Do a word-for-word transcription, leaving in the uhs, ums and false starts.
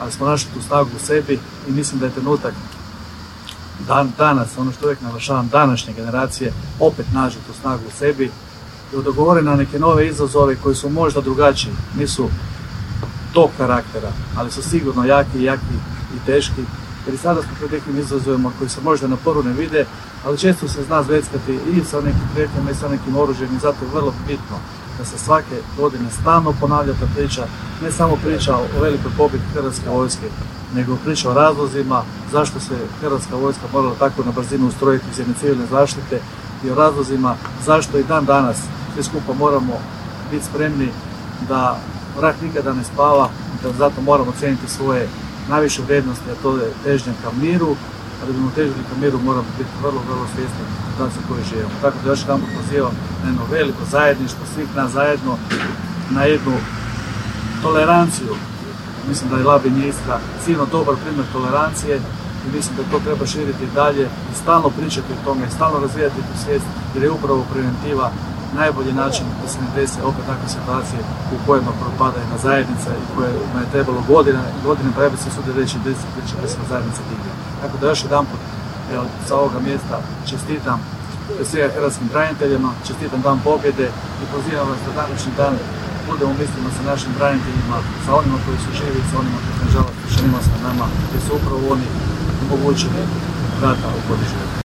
ali smo našli tu snagu u sebi i mislim da je trenutak dan, danas, ono što uvijek naglašavam, današnje generacije opet nađu tu snagu u sebi i dogovore na neke nove izazove koji su možda drugačiji, nisu tog karaktera, ali su sigurno jaki, jaki i teški, jer i sada smo pred nekim izazovima koji se možda na prvu ne vide, ali često se zna zveckati i sa nekim prijetnjama i sa nekim oružjem i zato je vrlo bitno da se svake godine stalno ponavlja ta priča, ne samo priča o velikoj pobjedi Hrvatske vojske, nego priča o razlozima zašto se Hrvatska vojska morala tako na brzinu ustrojiti iz jedne civilne zaštite i o razlozima zašto i dan danas svi skupa moramo biti spremni da rat nikada ne spava i da zato moramo cijeniti svoje najviše vrijednosti, a to je težnja ka miru, a da bismo težili ka miru moramo biti vrlo, vrlo svjesni situacije u kojoj živimo. Tako da još jedan put pozivam na jedno veliko zajedništvo svih nas zajedno, na jednu toleranciju. Mislim da je Labin i Istra silno dobar primjer tolerancije i mislim da to treba širiti dalje i stalno pričati o tome, stalno razvijati tu svijest jer je upravo preventiva najbolji način da se ne dese opet takve situacije u kojima propada jedna zajednica i kojima je trebalo godina, godine, pa ja bi se sudio reći desetljeća da se zajednica digne. Tako da još jedan put evo, sa ovoga mjesta čestitam svim hrvatskim braniteljima, čestitam Dan pobjede i pozivam vas da današnji dan budemo mislimo sa našim braniteljima, sa onima koji su živi, sa onima koji nažalost više nema sa nama, jer su upravo oni omogućili rata u podižu.